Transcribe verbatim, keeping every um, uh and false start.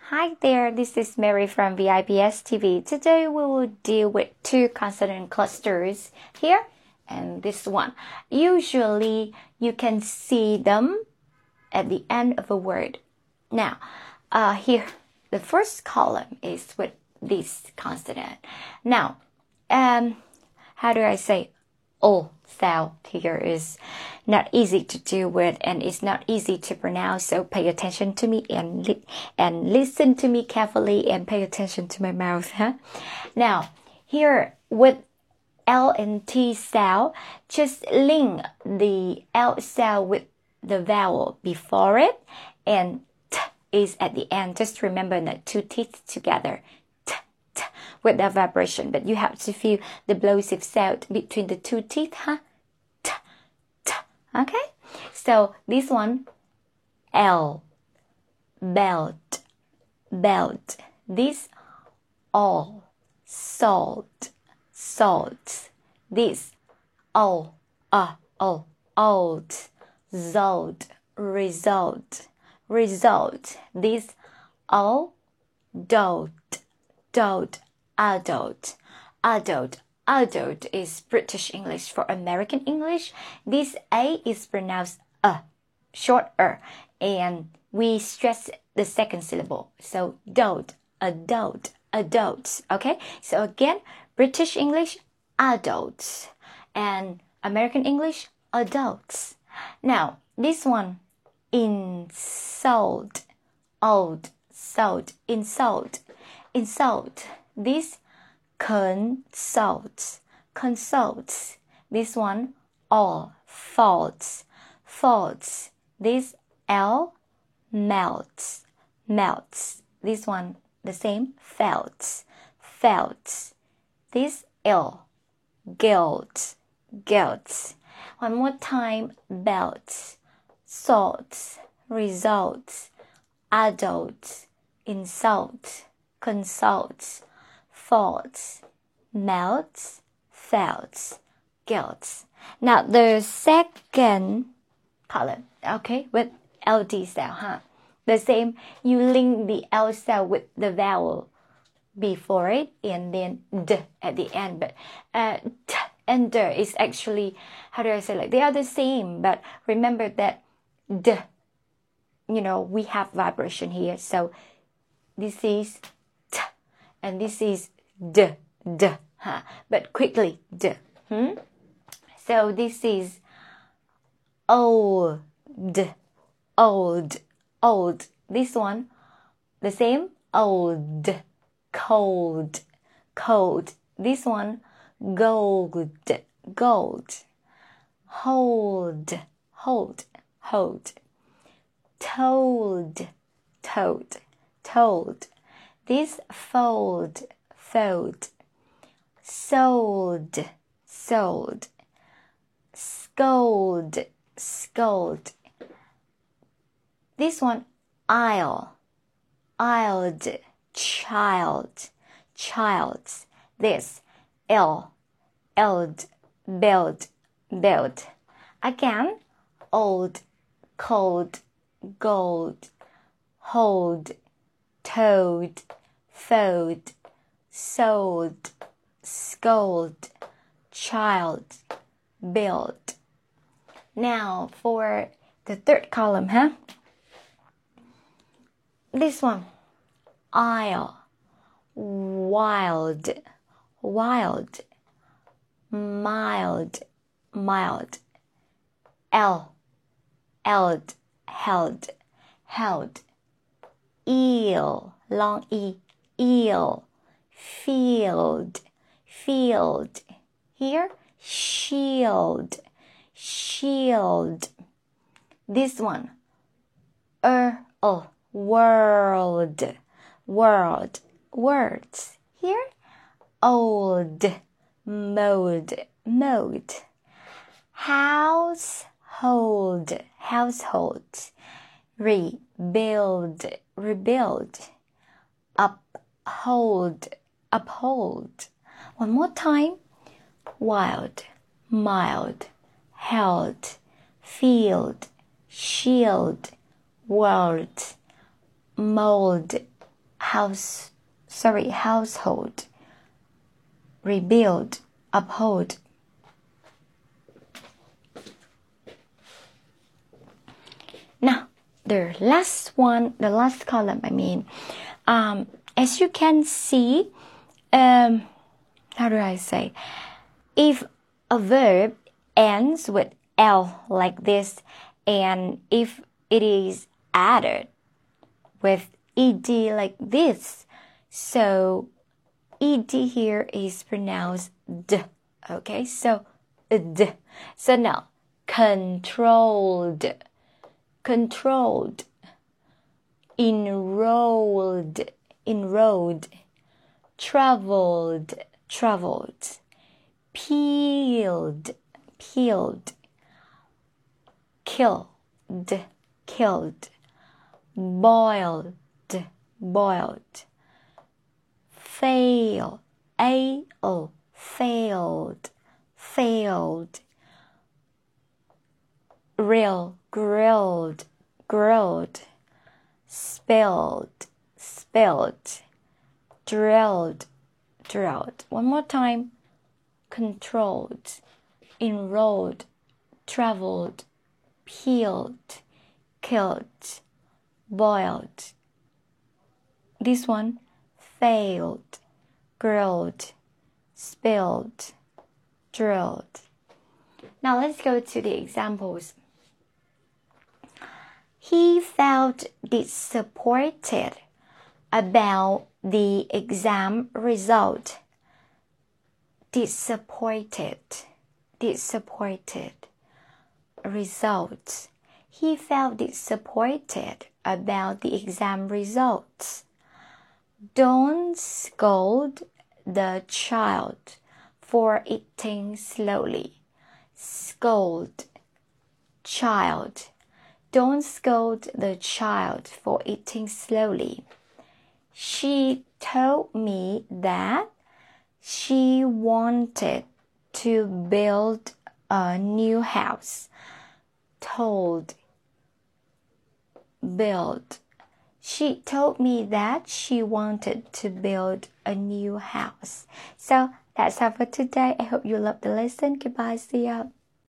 Hi there, this is Mary from V I P S T V. Today we will deal with two consonant clusters here and this one. Usually you can see them at the end of a word. Now, uh, here, the first column is with this consonant. Now, um, how do I say O sound here is not easy to deal with and it's not easy to pronounce, so pay attention to me and li and listen to me carefully and pay attention to my mouth, huh? Now, here with L and T sound, just link the L sound with the vowel before it and T is at the end. Just remember the two teeth together. With the vibration, but you have to feel the plosive sound between the two teeth, huh? T, t, okay? So this one, L, belt, belt. This, all, salt, salt. This, all, uh, all, old, zold, result, result. This, all, dote, dote. Adult, adult, adult is British English for American English. This A is pronounced a, short er, and we stress the second syllable. So dote, adult, adults. Okay. So again, British English, adults, and American English, adults. Now this one, insult, old, salt, insult, insult. This consults, consults. This one, all, faults, faults. This L, melts, melts. This one, the same, felts, felts. This L, guilt, guilt. One more time, belts, salts, results, adults, insult, consults, faults, melts, felt, guilt. Now the second column, okay, with L D sound, huh? The same, you link the L sound with the vowel before it and then D at the end. But uh, T and D is actually, how do I say, like they are the same, but remember that D, you know, we have vibration here. So this is T and this is D, D, huh? But quickly, D. Hmm? So this is old, old, old. This one, the same, old, cold, cold. This one, gold, gold, hold, hold, hold, told, told, told. This fold, fold, sold, sold, scold, scold. This one, aisle, aisled, child, child. This, L, eld, build, build. Again, old, cold, gold, hold, toad, fold, sold, scold, child, build. Now for the third column, huh? This one, aisle, wild, wild, mild, mild, L, eld, held, held, eel, long E, eel, field, field. Here, shield, shield. This one, er, oh, world, world, words. Here, old, mode, mode. Household, household. Rebuild, rebuild. Uphold, uphold. One more time. Wild, mild, held, field, shield, world, mold, house, sorry, household, rebuild, uphold. Now, the last one, the last column, I mean, um, as you can see, um, how do I say? If a verb ends with L like this, and if it is added with ed like this, so ed here is pronounced d. Okay, so d. So now, controlled, controlled, enrolled, enrolled, traveled, traveled, peeled, peeled, killed, killed, boiled, boiled, fail, a o, failed, failed, grill, grilled, grilled, spilled, spilled, drilled, drilled. One more time. Controlled, enrolled, traveled, peeled, killed, boiled. This one, failed, grilled, spilled, drilled. Now let's go to the examples. He felt disappointed about the exam result. Disappointed, disappointed, result. He felt disappointed about the exam results. Don't scold the child for eating slowly. Scold, child. Don't scold the child for eating slowly. She told me that she wanted to build a new house. Told, build. She told me that she wanted to build a new house. So that's all for today. I hope you loved the lesson. Goodbye. See ya.